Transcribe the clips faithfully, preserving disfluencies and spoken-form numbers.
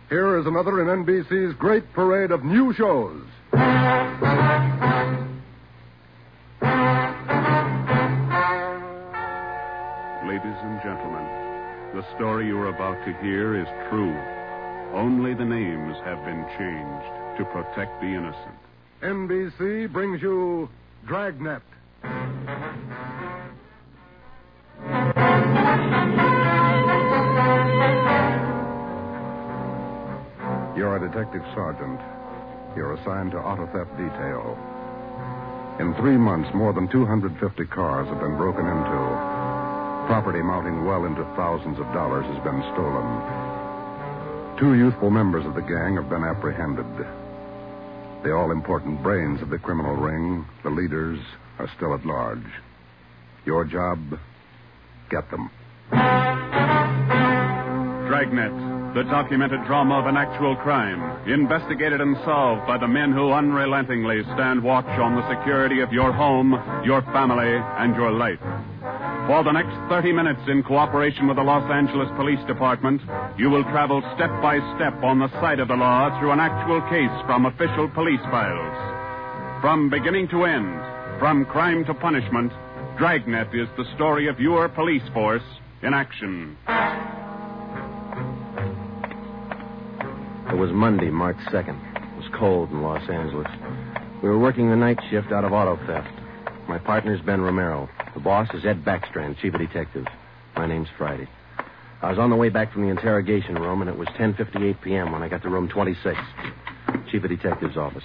here is another in N B C's great parade of new shows. Ladies and gentlemen, the story you are about to hear is true. Only the names have been changed to protect the innocent. N B C brings you Dragnet. You're a detective sergeant. You're assigned to auto theft detail. In three months, more than two hundred fifty cars have been broken into. Property mounting well into thousands of dollars has been stolen. Two youthful members of the gang have been apprehended. The all-important brains of the criminal ring, the leaders, are still at large. Your job, get them. Dragnet, the documented drama of an actual crime, investigated and solved by the men who unrelentingly stand watch on the security of your home, your family, and your life. For the next thirty minutes, in cooperation with the Los Angeles Police Department, you will travel step by step on the side of the law through an actual case from official police files. From beginning to end, from crime to punishment, Dragnet is the story of your police force in action. It was Monday, March second. It was cold in Los Angeles. We were working the night shift out of auto theft. My partner's Ben Romero. The boss is Ed Backstrand, chief of detectives. My name's Friday. I was on the way back from the interrogation room, and it was ten fifty-eight p.m. when I got to room twenty-six, chief of detectives' office.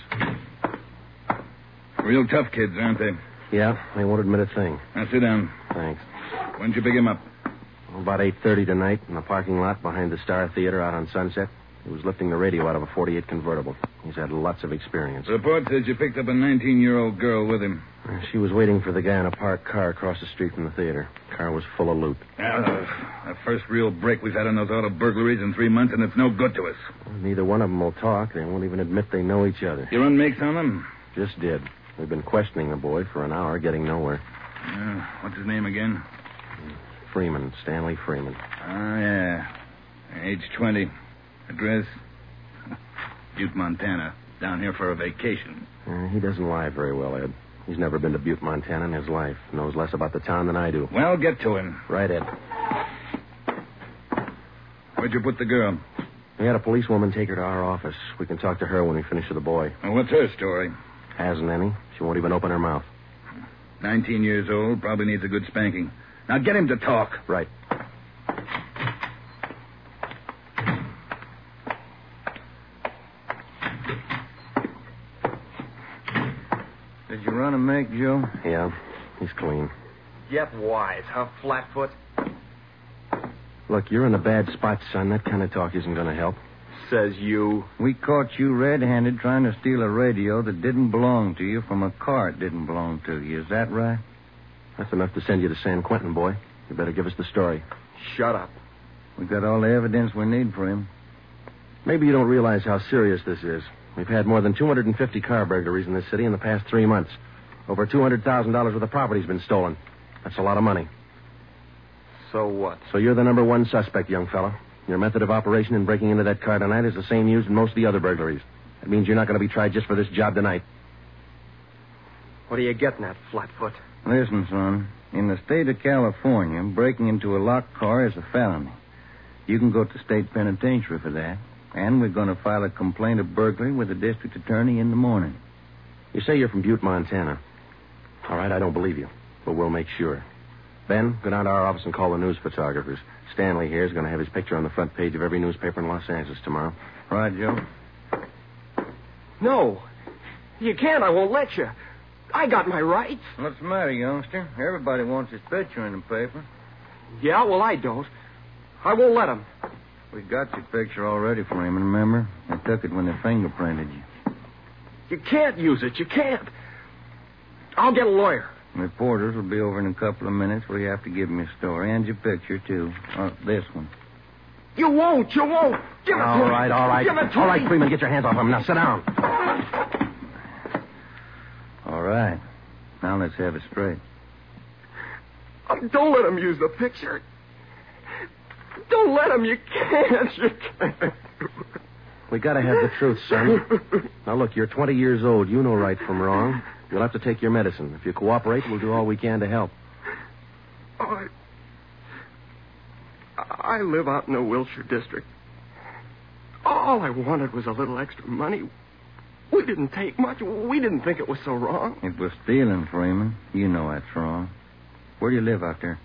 Real tough kids, aren't they? Yeah, they won't admit a thing. Now, sit down. Thanks. When'd you pick him up? About eight thirty tonight in the parking lot behind the Star Theater out on Sunset. He was lifting the radio out of a forty-eight convertible. He's had lots of experience. The report says you picked up a nineteen-year-old girl with him. She was waiting for the guy in a parked car across the street from the theater. The car was full of loot. Uh, the first real break we've had on those auto burglaries in three months, and it's no good to us. Well, neither one of them will talk. They won't even admit they know each other. You run makes on them? Just did. We've been questioning the boy for an hour, getting nowhere. Uh, what's his name again? Freeman, Stanley Freeman. Oh, yeah. Age twenty. Address? Butte, Montana. Down here for a vacation. Uh, he doesn't lie very well, Ed. He's never been to Butte, Montana in his life. Knows less about the town than I do. Well, get to him. Right, Ed. Where'd you put the girl? We had a policewoman take her to our office. We can talk to her when we finish with the boy. Well, what's her story? Hasn't any. She won't even open her mouth. Nineteen years old, probably needs a good spanking. Now get him to talk. Right. Did you run a make, Joe? Yeah, he's clean. Get wise, huh, Flatfoot? Look, you're in a bad spot, son. That kind of talk isn't going to help. Says you. We caught you red-handed trying to steal a radio that didn't belong to you from a car it didn't belong to you. Is that right? That's enough to send you to San Quentin, boy. You better give us the story. Shut up. We got all the evidence we need for him. Maybe you don't realize how serious this is. We've had more than two hundred fifty car burglaries in this city in the past three months. Over two hundred thousand dollars worth of property's been stolen. That's a lot of money. So what? So you're the number one suspect, young fella. Your method of operation in breaking into that car tonight is the same used in most of the other burglaries. That means you're not going to be tried just for this job tonight. What are you getting at, Flatfoot? Listen, son. In the state of California, breaking into a locked car is a felony. You can go to state penitentiary for that. And we're going to file a complaint of burglary with the district attorney in the morning. You say you're from Butte, Montana. All right, I don't believe you, but we'll make sure. Ben, go down to our office and call the news photographers. Stanley here is going to have his picture on the front page of every newspaper in Los Angeles tomorrow. Right, Joe? No. You can't. I won't let you. I got my rights. What's the matter, youngster? Everybody wants his picture in the paper. Yeah, well, I don't. I won't let him. We got your picture already for him, remember? They took it when they fingerprinted you. You can't use it. You can't. I'll get a lawyer. Reporters will be over in a couple of minutes where you have to give them your story and your picture, too. Uh, this one. You won't. You won't. Give it all to right, me. all right, Give it to all me. right, Freeman, get your hands off him. Now, sit down. All right. Now let's have it straight. Oh, don't let him use the picture. Don't let him. You can't. You can't. We gotta have the truth, son. Now, look, you're twenty years old. You know right from wrong. You'll have to take your medicine. If you cooperate, we'll do all we can to help. Oh, I, I live out in the Wilshire district. All I wanted was a little extra money. We didn't take much. We didn't think it was so wrong. It was stealing, Freeman. You know that's wrong. Where do you live out there?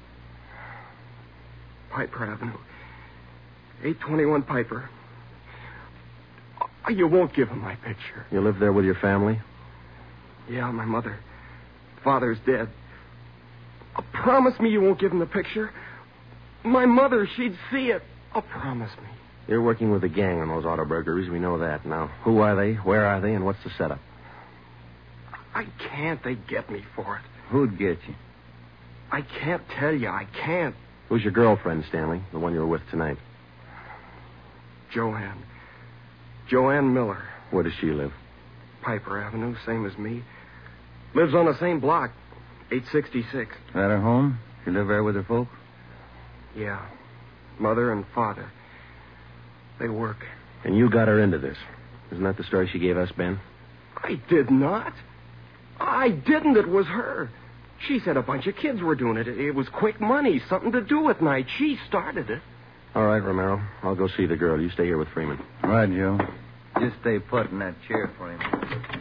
Piper Avenue. eight twenty-one Piper. Oh, you won't give him my picture. You live there with your family? Yeah, my mother. Father's dead. Oh, promise me you won't give him the picture. My mother, she'd see it. Oh, promise me. You're working with a gang on those auto burglaries. We know that. Now, who are they? Where are they? And what's the setup? I can't. They get me for it. Who'd get you? I can't tell you. I can't. Who's your girlfriend, Stanley? The one you were with tonight? Joanne. Joanne Miller. Where does she live? Piper Avenue, same as me. Lives on the same block, eight sixty-six. At her home? She live there with her folks? Yeah. Mother and father. They work. And you got her into this. Isn't that the story she gave us, Ben? I did not. I didn't. It was her. She said a bunch of kids were doing it. It was quick money, something to do at night. She started it. All right, Romero. I'll go see the girl. You stay here with Freeman. All right, Joe. Just stay put in that chair for him.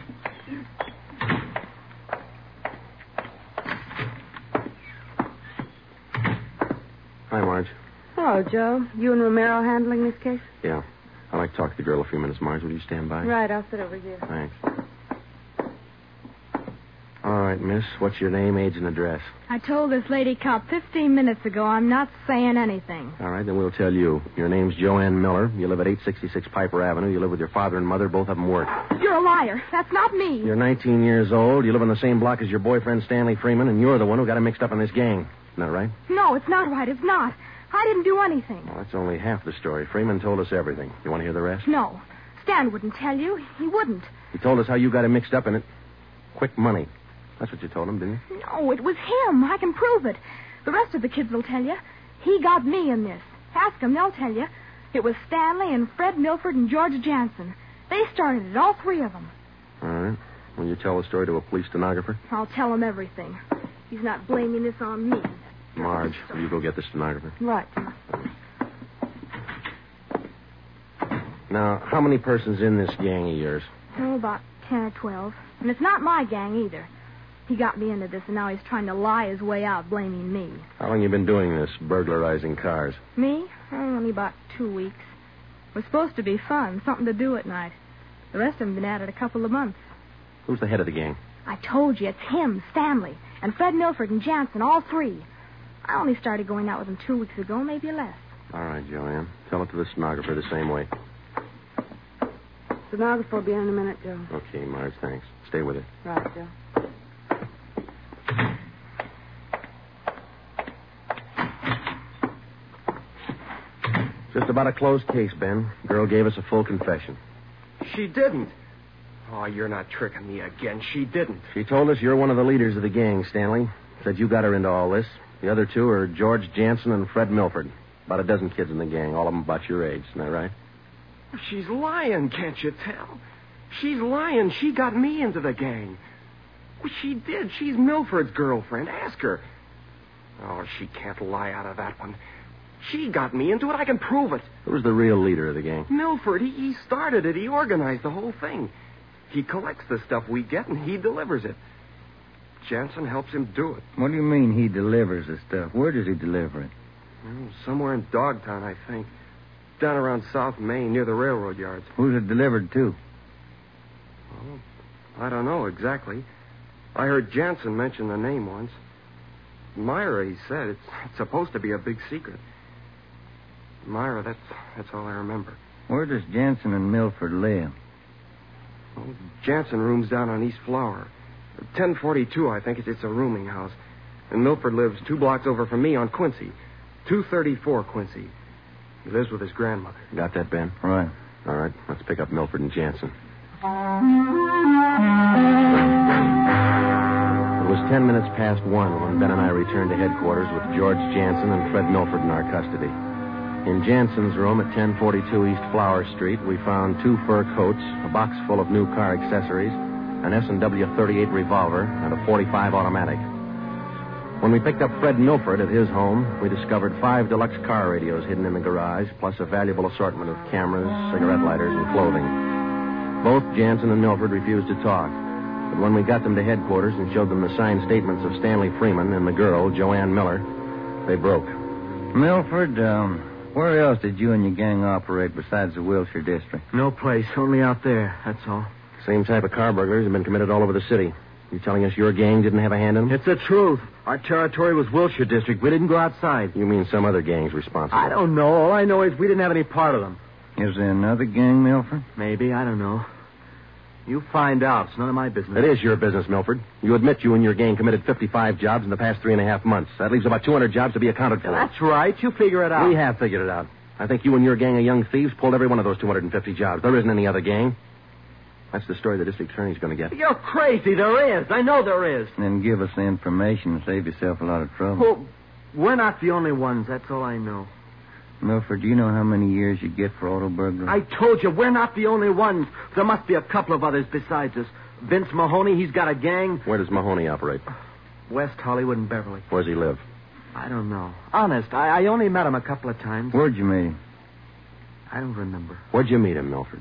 Hi, Marge. Hello, Joe. You and Romero handling this case? Yeah. I'd like to talk to the girl a few minutes, Marge. Will you stand by? Right, I'll sit over here. Thanks. All right, miss. What's your name, age, and address? I told this lady cop fifteen minutes ago I'm not saying anything. All right, then we'll tell you. Your name's Joanne Miller. You live at eight sixty-six Piper Avenue. You live with your father and mother. Both of them work. You're a liar. That's not me. You're nineteen years old. You live on the same block as your boyfriend, Stanley Freeman, and you're the one who got him mixed up in this gang. Isn't that right? No, it's not right. It's not. I didn't do anything. Well, that's only half the story. Freeman told us everything. You want to hear the rest? No. Stan wouldn't tell you. He wouldn't. He told us how you got him mixed up in it. Quick money. That's what you told him, didn't you? No, it was him. I can prove it. The rest of the kids will tell you. He got me in this. Ask them, they'll tell you. It was Stanley and Fred Milford and George Jansen. They started it, all three of them. All right. Will you tell the story to a police stenographer? I'll tell him everything. He's not blaming this on me. Marge, will you go get the stenographer? Right. Now, how many persons in this gang of yours? Oh, about ten or twelve. And it's not my gang either. He got me into this, and now he's trying to lie his way out, blaming me. How long you been doing this, burglarizing cars? Me? Oh, only about two weeks. It was supposed to be fun, something to do at night. The rest of them been at it a couple of months. Who's the head of the gang? I told you, it's him, Stanley, and Fred Milford and Jansen, all three. I only started going out with him two weeks ago, maybe less. All right, Joanne. Tell it to the stenographer the same way. Stenographer will be in in a minute, Joe. Okay, Marge, thanks. Stay with it. Right, Joe. Just about a closed case, Ben. Girl gave us a full confession. She didn't. Oh, you're not tricking me again. She didn't. She told us you're one of the leaders of the gang, Stanley. Said you got her into all this. The other two are George Jansen and Fred Milford. About a dozen kids in the gang, all of them about your age. Isn't that right? She's lying, can't you tell? She's lying. She got me into the gang. Well, she did. She's Milford's girlfriend. Ask her. Oh, she can't lie out of that one. She got me into it. I can prove it. Who's the real leader of the gang? Milford. He, he started it. He organized the whole thing. He collects the stuff we get, and he delivers it. Jansen helps him do it. What do you mean he delivers the stuff? Where does he deliver it? Oh, somewhere in Dogtown, I think. Down around South Main, near the railroad yards. Who's it delivered to? Oh, I don't know exactly. I heard Jansen mention the name once. Myra, he said. It's, it's supposed to be a big secret. Myra, that's that's all I remember. Where does Jansen and Milford live? Oh, Jansen rooms down on East Flower. ten forty-two, I think. It's, it's a rooming house. And Milford lives two blocks over from me on Quincy. two thirty-four Quincy. He lives with his grandmother. Got that, Ben? Right. All right. Let's pick up Milford and Jansen. It was ten minutes past one when Ben and I returned to headquarters with George Jansen and Fred Milford in our custody. In Jansen's room at ten forty-two East Flower Street, we found two fur coats, a box full of new car accessories, an S and W thirty-eight revolver, and a forty-five automatic. When we picked up Fred Milford at his home, we discovered five deluxe car radios hidden in the garage, plus a valuable assortment of cameras, cigarette lighters, and clothing. Both Jansen and Milford refused to talk, but when we got them to headquarters and showed them the signed statements of Stanley Freeman and the girl, Joanne Miller, they broke. Milford, um, where else did you and your gang operate besides the Wilshire district? No place, only out there, that's all. Same type of car burglaries have been committed all over the city. You telling us your gang didn't have a hand in them? It's the truth. Our territory was Wilshire district. We didn't go outside. You mean some other gang's responsible? I don't know. All I know is we didn't have any part of them. Is there another gang, Milford? Maybe. I don't know. You find out. It's none of my business. It is your business, Milford. You admit you and your gang committed fifty-five jobs in the past three and a half months. That leaves about two hundred jobs to be accounted for. That's right. You figure it out. We have figured it out. I think you and your gang of young thieves pulled every one of those two hundred fifty jobs. There isn't any other gang. That's the story the district attorney's going to get. You're crazy. There is. I know there is. Then give us the information and save yourself a lot of trouble. Well, we're not the only ones. That's all I know. Milford, do you know how many years you get for auto burglary? I told you, we're not the only ones. There must be a couple of others besides us. Vince Mahoney, he's got a gang. Where does Mahoney operate? West Hollywood and Beverly. Where does he live? I don't know. Honest, I, I only met him a couple of times. Where'd you meet him? I don't remember. Where'd you meet him, Milford?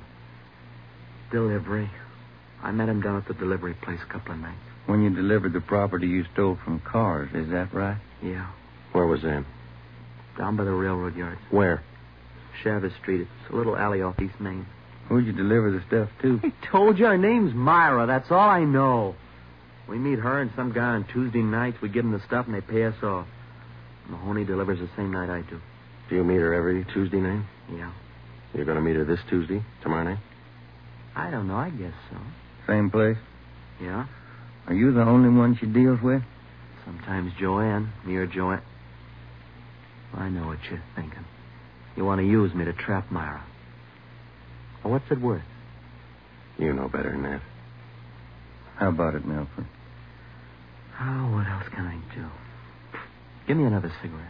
Delivery. I met him down at the delivery place a couple of nights. When you delivered the property you stole from Cars, is that right? Yeah. Where was that? Down by the railroad yards. Where? Chavez Street. It's a little alley off East Main. Who'd you deliver the stuff to? I told you her name's Myra. That's all I know. We meet her and some guy on Tuesday nights. We give them the stuff and they pay us off. Mahoney delivers the same night I do. Do you meet her every Tuesday night? Yeah. You're going to meet her this Tuesday, tomorrow night? I don't know. I guess so. Same place? Yeah. Are you the only one she deals with? Sometimes Joanne. Me or Joanne. I know what you're thinking. You want to use me to trap Myra. Well, what's it worth? You know better than that. How about it, Milford? Oh, what else can I do? Give me another cigarette.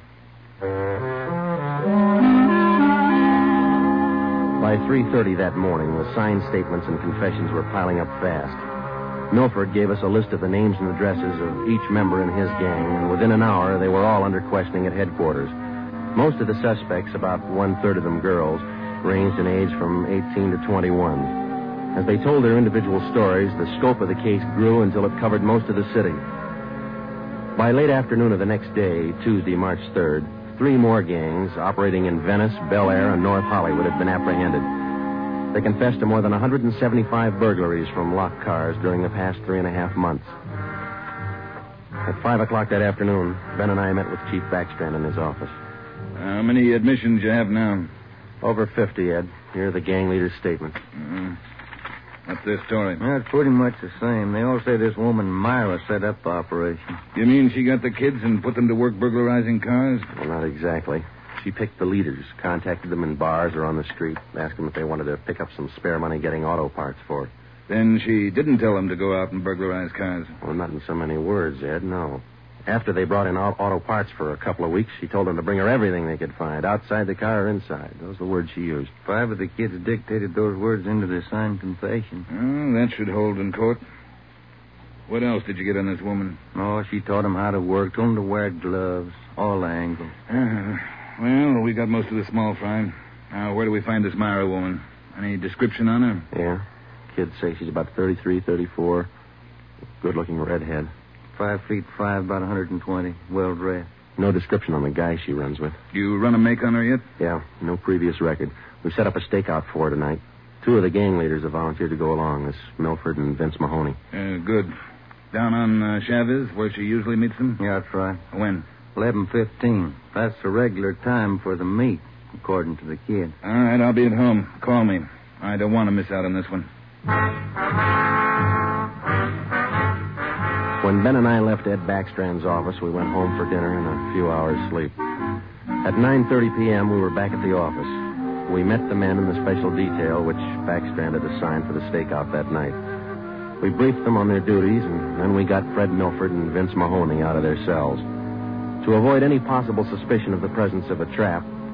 By three thirty that morning, the signed statements and confessions were piling up fast. Milford gave us a list of the names and addresses of each member in his gang, and within an hour, they were all under questioning at headquarters. Most of the suspects, about one-third of them girls, ranged in age from eighteen to twenty-one. As they told their individual stories, the scope of the case grew until it covered most of the city. By late afternoon of the next day, Tuesday, March third, three more gangs operating in Venice, Bel Air, and North Hollywood had been apprehended. They confessed to more than one hundred seventy-five burglaries from locked cars during the past three and a half months. At five o'clock that afternoon, Ben and I met with Chief Backstrand in his office. How many admissions you have now? Over fifty, Ed. Here are the gang leader's statements. Uh, what's their story? Well, it's pretty much the same. They all say this woman Myra set up the operation. You mean she got the kids and put them to work burglarizing cars? Well, not exactly. She picked the leaders, contacted them in bars or on the street, asked them if they wanted to pick up some spare money getting auto parts for it. Then she didn't tell them to go out and burglarize cars. Well, not in so many words, Ed, no. After they brought in auto parts for a couple of weeks, she told them to bring her everything they could find, outside the car or inside. Those are the words she used. Five of the kids dictated those words into their signed confession. Oh, that should hold in court. What else did you get on this woman? Oh, she taught them how to work, told them to wear gloves, all angles. Uh, well, we got most of the small fry. Now, where do we find this Myra woman? Any description on her? Yeah. Kids say she's about thirty-three, thirty-four. Good-looking redhead. Five feet five, about one hundred twenty. Well-dressed. No description on the guy she runs with. You run a make on her yet? Yeah, no previous record. We set up a stakeout for her tonight. Two of the gang leaders have volunteered to go along, this Milford and Vince Mahoney. Uh, good. Down on uh, Chavez, where she usually meets them? Yeah, that's right. When? eleven fifteen. That's the regular time for the meet, according to the kid. All right, I'll be at home. Call me. I don't want to miss out on this one. When Ben and I left Ed Backstrand's office, we went home for dinner and a few hours' sleep. At nine thirty p.m., we were back at the office. We met the men in the special detail which Backstrand had assigned for the stakeout that night. We briefed them on their duties, and then we got Fred Milford and Vince Mahoney out of their cells. To avoid any possible suspicion of the presence of a trap,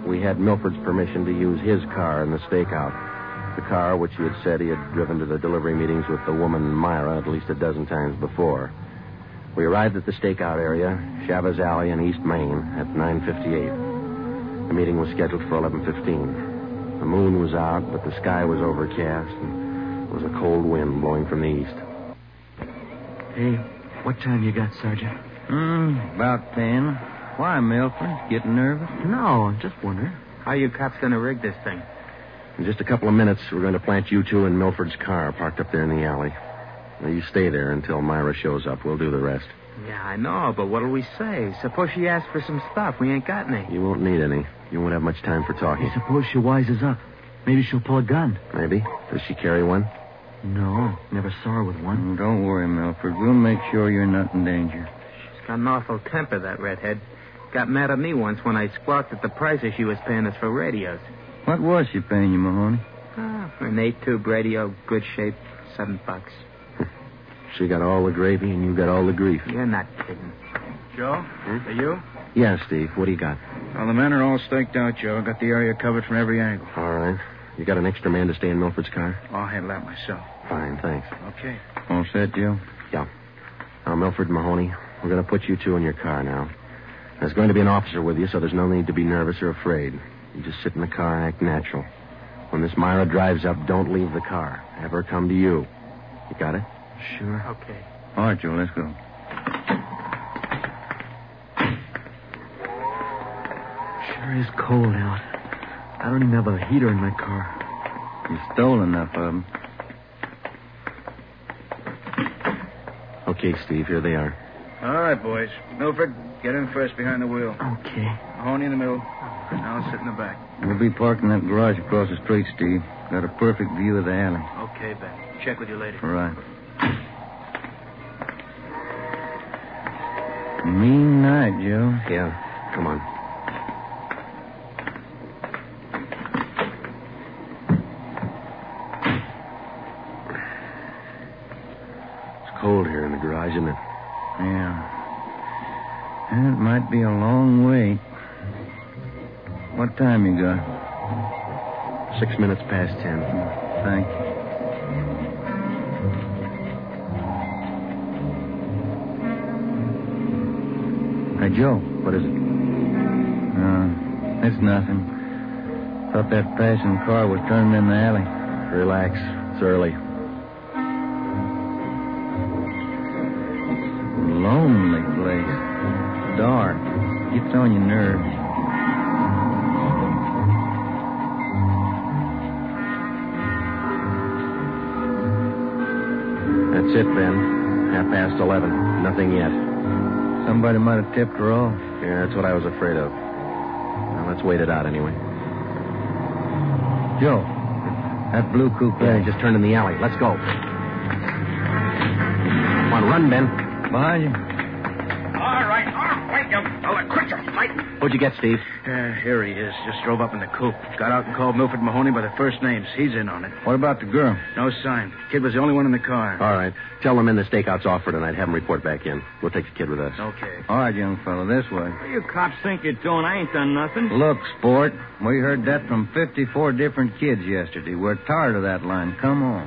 we had Milford's permission to use his car in the stakeout. The car, which he had said he had driven to the delivery meetings with the woman Myra at least a dozen times before. We arrived at the stakeout area, Chavez Alley in East Main, at nine fifty-eight. The meeting was scheduled for eleven fifteen. The moon was out, but the sky was overcast, and there was a cold wind blowing from the east. Hey, what time you got, Sergeant? Hmm, about ten. Why, Milford? Getting nervous? No, I'm just wondering. How you cops gonna rig this thing? In just a couple of minutes, we're going to plant you two in Milford's car, parked up there in the alley. Now, you stay there until Myra shows up. We'll do the rest. Yeah, I know, but what'll we say? Suppose she asks for some stuff. We ain't got any. You won't need any. You won't have much time for talking. Hey, suppose she wises up. Maybe she'll pull a gun. Maybe. Does she carry one? No, never saw her with one. Mm, don't worry, Milford. We'll make sure you're not in danger. She's got an awful temper, that redhead. Got mad at me once when I squawked at the prices she was paying us for radios. What was she paying you, Mahoney? Ah, for an eight-tube radio, good shape, seven bucks. She got all the gravy and you got all the grief. You're not kidding. Joe? Hmm? Are you? Yeah, Steve. What do you got? Well, the men are all staked out, Joe. Got the area covered from every angle. All right. You got an extra man to stay in Milford's car? I'll handle that myself. Fine, thanks. Okay. All set, Joe? Yeah. Now, Milford and Mahoney, we're going to put you two in your car now. There's going to be an officer with you, so there's no need to be nervous or afraid. You just sit in the car and act natural. When this Myra drives up, don't leave the car. Have her come to you. You got it? Sure. Okay. All right, Joe, let's go. Sure is cold out. I don't even have a heater in my car. You stole enough of them. Okay, Steve, here they are. All right, boys. Milford, get in first behind the wheel. Okay. Mahoney in the middle. And I'll sit in the back. We'll be parking that garage across the street, Steve. Got a perfect view of the alley. Okay, Ben. Check with you later. All right. Mean night, Joe. Yeah. Come on. It's cold here in the garage, isn't it? Yeah. And it might be a long wait. What time you got? Six minutes past ten. Thank you. Hey, Joe. What is it? Uh, it's nothing. Thought that passing car was turning in the alley. Relax. It's early. Lonely place. Dark. Gets on your nerves. That's it, Ben. Half past eleven. Nothing yet. Somebody might have tipped her off. Yeah, that's what I was afraid of. Well, let's wait it out anyway. Joe, that blue coupe. Yeah, just turned in the alley. Let's go. Come on, run, Ben. Behind you. All right. All right, you fella. Quit your fighting. What'd you get, Steve? Uh, here he is. Just drove up in the coupe. Got out and called Milford Mahoney by the first names. He's in on it. What about the girl? No sign. Kid was the only one in the car. All right. Tell them in the stakeout's off for tonight. Have them report back in. We'll take the kid with us. Okay. All right, young fellow, this way. What do you cops think you're doing? I ain't done nothing. Look, sport, we heard that from fifty-four different kids yesterday. We're tired of that line. Come on.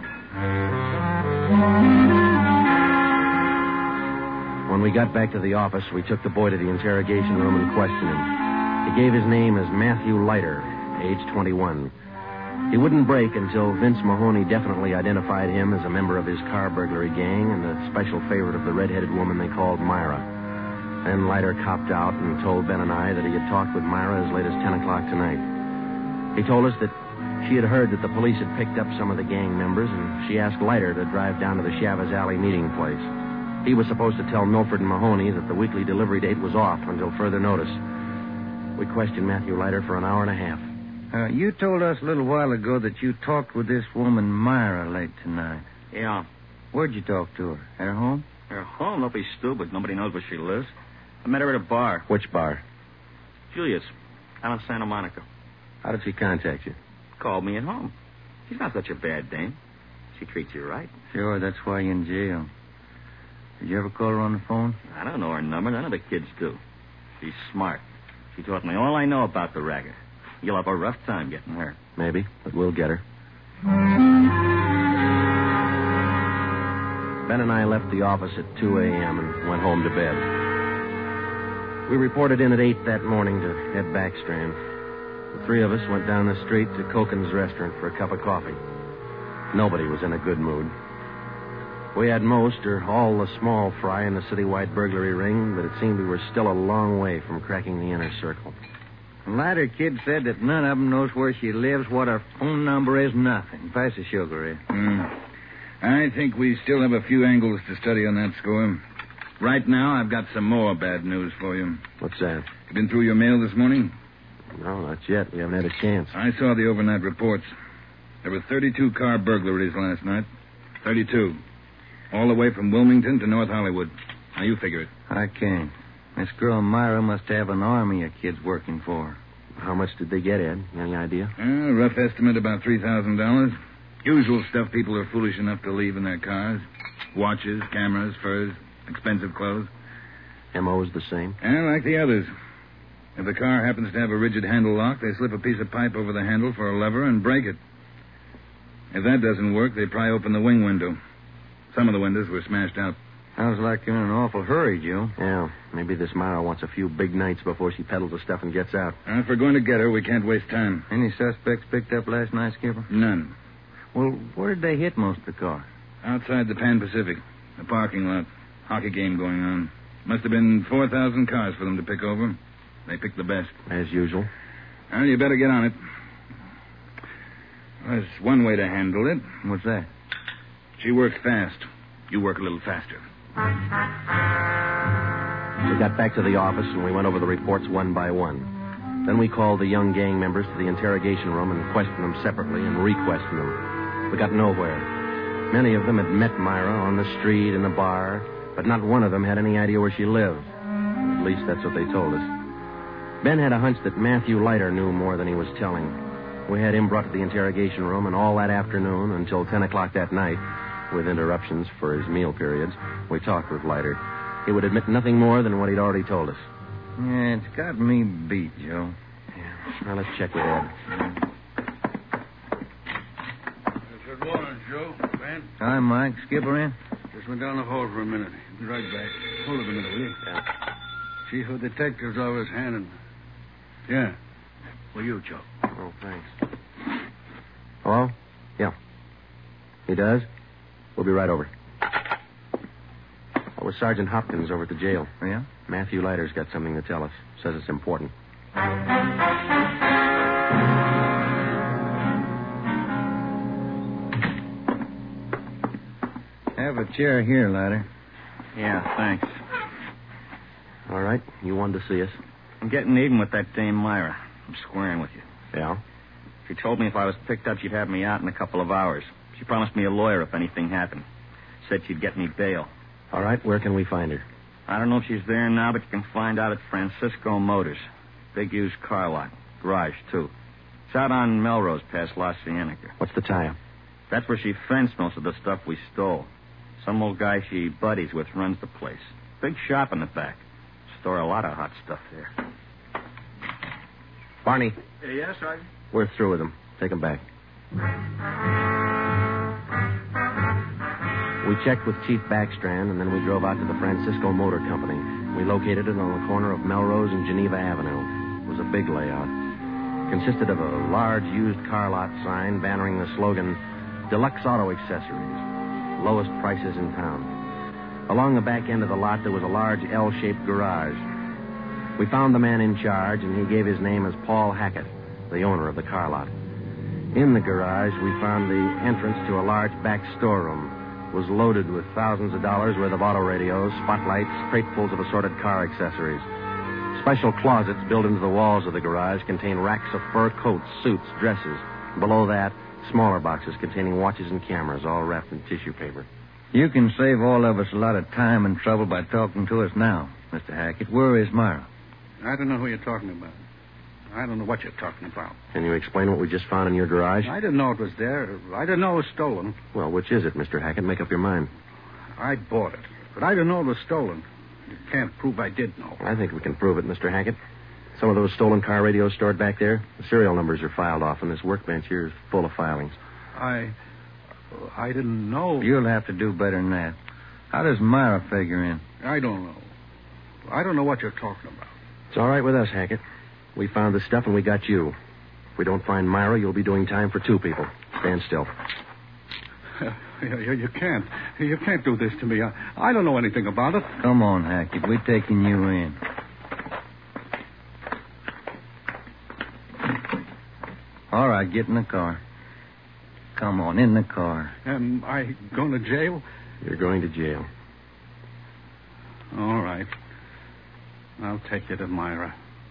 When we got back to the office, we took the boy to the interrogation room and questioned him. He gave his name as Matthew Leiter, age twenty-one. He wouldn't break until Vince Mahoney definitely identified him as a member of his car burglary gang and a special favorite of the red-headed woman they called Myra. Then Leiter copped out and told Ben and I that he had talked with Myra as late as ten o'clock tonight. He told us that she had heard that the police had picked up some of the gang members, and she asked Leiter to drive down to the Chavez Alley meeting place. He was supposed to tell Milford and Mahoney that the weekly delivery date was off until further notice. We questioned Matthew Leiter for an hour and a half. Uh, you told us a little while ago that you talked with this woman, Myra, late tonight. Yeah. Where'd you talk to her? At her home? Her home? Don't be stupid. Nobody knows where she lives. I met her at a bar. Which bar? Julius. Out in Santa Monica. How did she contact you? Called me at home. She's not such a bad dame. She treats you right. Sure, that's why you're in jail. Did you ever call her on the phone? I don't know her number. None of the kids do. She's smart. She taught me all I know about the racket. You'll have a rough time getting her. Maybe, but we'll get her. Ben and I left the office at two a.m. and went home to bed. We reported in at eight that morning to Ed Backstrand. The three of us went down the street to Koken's restaurant for a cup of coffee. Nobody was in a good mood. We had most or all the small fry in the citywide burglary ring, but it seemed we were still a long way from cracking the inner circle. The latter kid said that none of them knows where she lives, what her phone number is, nothing. Pass the sugar, Ed. Mm. I think we still have a few angles to study on that score. Right now, I've got some more bad news for you. What's that? You been through your mail this morning? No, not yet. We haven't had a chance. I saw the overnight reports. There were thirty-two car burglaries last night. thirty-two. All the way from Wilmington to North Hollywood. Now, you figure it. I can't. This girl Myra must have an army of kids working for her. How much did they get, Ed? Any idea? Uh, rough estimate, about three thousand dollars. Usual stuff people are foolish enough to leave in their cars. Watches, cameras, furs, expensive clothes. M O's the same? And like the others. If the car happens to have a rigid handle lock, they slip a piece of pipe over the handle for a lever and break it. If that doesn't work, they pry open the wing window. Some of the windows were smashed out. Sounds like you're in an awful hurry, Joe. Yeah, maybe this Myra wants a few big nights before she peddles the stuff and gets out. Uh, if we're going to get her, we can't waste time. Any suspects picked up last night, Skipper? None. Well, where did they hit most of the cars? Outside the Pan Pacific. The parking lot. Hockey game going on. Must have been four thousand cars for them to pick over. They picked the best. As usual. Well, you better get on it. There's one way to handle it. What's that? She works fast. You work a little faster. We got back to the office and we went over the reports one by one. Then we called the young gang members to the interrogation room and questioned them separately and re-questioned them. We got nowhere. Many of them had met Myra on the street, in the bar, but not one of them had any idea where she lived. At least that's what they told us. Ben had a hunch that Matthew Leiter knew more than he was telling. We had him brought to the interrogation room, and all that afternoon until ten o'clock that night, with interruptions for his meal periods, we talked with Leiter. He would admit nothing more than what he'd already told us. Yeah, it's got me beat, Joe. Yeah. Now, let's check with Ed. Good morning, Joe. Ben? Hi, Mike. Skipper in? Just went down the hall for a minute. Be right back. Hold it a minute, will you? Yeah. Chief of Detectives always handing. Yeah. For you, Joe. Oh, thanks. Hello? Yeah. He does? We'll be right over. That was Sergeant Hopkins over at the jail. Yeah? Matthew Leiter's got something to tell us. Says it's important. Have a chair here, Leiter. Yeah, thanks. All right. You wanted to see us. I'm getting even with that dame Myra. I'm squaring with you. Yeah? She told me if I was picked up, she'd have me out in a couple of hours. She promised me a lawyer if anything happened. Said she'd get me bail. All right. Where can we find her? I don't know if she's there now, but you can find out at Francisco Motors. Big used car lot. Garage, too. It's out on Melrose past La Cienega. What's the tie-up? That's where she fenced most of the stuff we stole. Some old guy she buddies with runs the place. Big shop in the back. Store a lot of hot stuff there. Barney. Uh, yes, Sergeant? We're through with him. Take him back. We checked with Chief Backstrand, and then we drove out to the Francisco Motor Company. We located it on the corner of Melrose and Geneva Avenue. It was a big layout. It consisted of a large used car lot sign bannering the slogan, Deluxe Auto Accessories, lowest prices in town. Along the back end of the lot, there was a large L-shaped garage. We found the man in charge, and he gave his name as Paul Hackett, the owner of the car lot. In the garage, we found the entrance to a large back storeroom. It was loaded with thousands of dollars worth of auto radios, spotlights, cratefuls of assorted car accessories. Special closets built into the walls of the garage contain racks of fur coats, suits, dresses. Below that, smaller boxes containing watches and cameras, all wrapped in tissue paper. You can save all of us a lot of time and trouble by talking to us now, Mister Hackett. Where is Myra? I don't know who you're talking about. I don't know what you're talking about. Can you explain what we just found in your garage? I didn't know it was there. I didn't know it was stolen. Well, which is it, Mister Hackett? Make up your mind. I bought it, but I didn't know it was stolen. You can't prove I did know. I think we can prove it, Mister Hackett. Some of those stolen car radios stored back there, the serial numbers are filed off, and this workbench here is full of filings. I... I didn't know. You'll have to do better than that. How does Myra figure in? I don't know. I don't know what you're talking about. It's all right with us, Hackett. We found the stuff and we got you. If we don't find Myra, you'll be doing time for two people. Stand still. You, you, you can't. You can't do this to me. I, I don't know anything about it. Come on, Hackett. We're taking you in. All right, get in the car. Come on, in the car. Am I going to jail? You're going to jail. All right. I'll take you to Myra.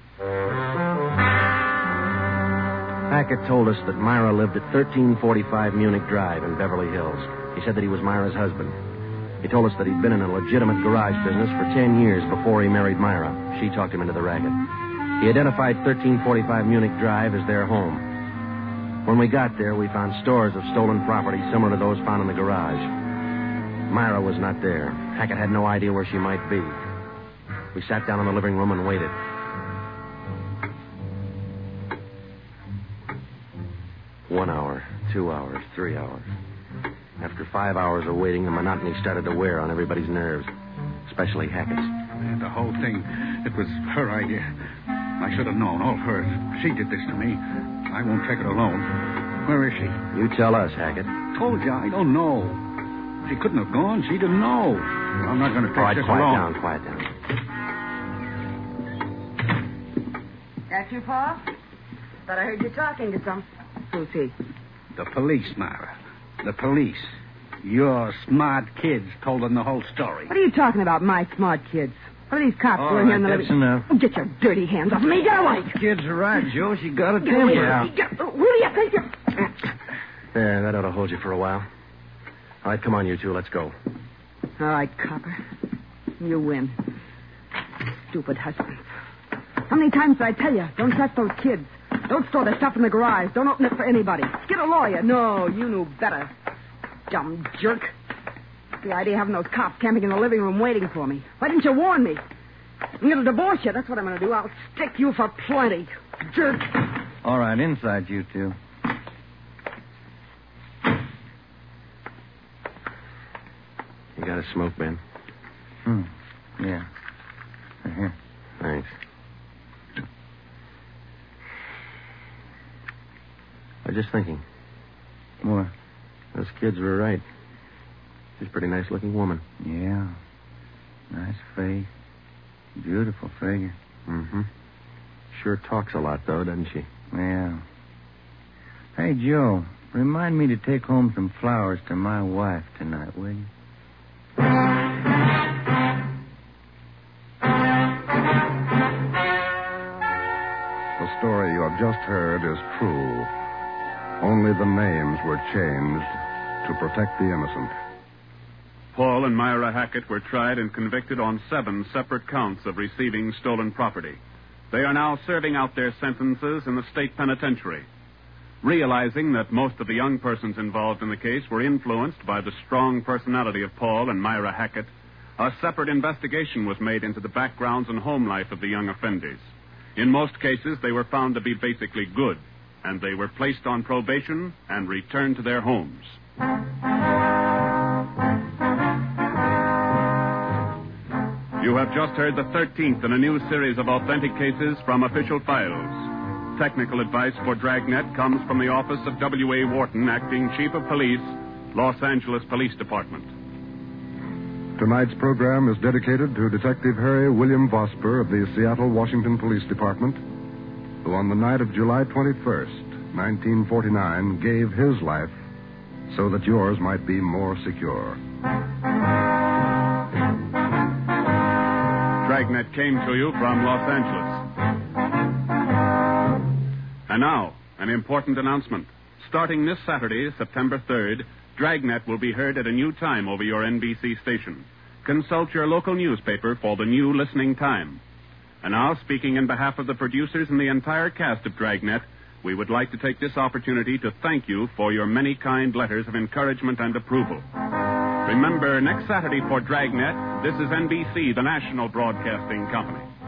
Hackett told us that Myra lived at thirteen forty-five Munich Drive in Beverly Hills. He said that he was Myra's husband. He told us that he'd been in a legitimate garage business for ten years before he married Myra. She talked him into the racket. He identified thirteen forty-five Munich Drive as their home. When we got there, we found stores of stolen property similar to those found in the garage. Myra was not there. Hackett had no idea where she might be. We sat down in the living room and waited. One hour, two hours, three hours. After five hours of waiting, the monotony started to wear on everybody's nerves, especially Hackett's. And the whole thing, it was her idea. I should have known, all hers. She did this to me. I won't take it alone. Where is she? You tell us, Hackett. Told you, I don't know. She couldn't have gone. She didn't know. I'm not going to take All right, this quiet alone. down, quiet down. That you, Paul? Thought I heard you talking to some. Who's he? The police, Myra. The police. Your smart kids told them the whole story. What are you talking about, my smart kids? What are these cops All doing right, here in the that's living... enough. Oh, get your dirty hands off me. Get away. Kids are right, Joe. She got a Get away. temper. Get, who do you think you're... There, that ought to hold you for a while. All right, come on, you two. Let's go. All right, copper. You win. Stupid husbands. How many times did I tell you? Don't touch those kids. Don't store their stuff in the garage. Don't open it for anybody. Get a lawyer. No, you knew better. Dumb jerk. The idea of having those cops camping in the living room waiting for me. Why didn't you warn me? I'm going to divorce you. That's what I'm going to do. I'll stick you for plenty. Jerk. All right, inside you two. You got a smoke, Ben? Hmm. Yeah. Here. Thanks. I was just thinking. What? Those kids were right. She's a pretty nice-looking woman. Yeah. Nice face. Beautiful figure. Mm-hmm. Sure talks a lot, though, doesn't she? Yeah. Hey, Joe, remind me to take home some flowers to my wife tonight, will you? The story you have just heard is true. Only the names were changed to protect the innocent. Paul and Myra Hackett were tried and convicted on seven separate counts of receiving stolen property. They are now serving out their sentences in the state penitentiary. Realizing that most of the young persons involved in the case were influenced by the strong personality of Paul and Myra Hackett, a separate investigation was made into the backgrounds and home life of the young offenders. In most cases, they were found to be basically good, and they were placed on probation and returned to their homes. You have just heard the thirteenth in a new series of authentic cases from official files. Technical advice for Dragnet comes from the office of W A. Wharton, Acting Chief of Police, Los Angeles Police Department. Tonight's program is dedicated to Detective Harry William Vosper of the Seattle, Washington Police Department, who on the night of July twenty-first, nineteen forty-nine, gave his life so that yours might be more secure. Dragnet came to you from Los Angeles. And now, an important announcement. Starting this Saturday, September third, Dragnet will be heard at a new time over your N B C station. Consult your local newspaper for the new listening time. And now, speaking in behalf of the producers and the entire cast of Dragnet, we would like to take this opportunity to thank you for your many kind letters of encouragement and approval. Remember, next Saturday for Dragnet, this is N B C, the national broadcasting company.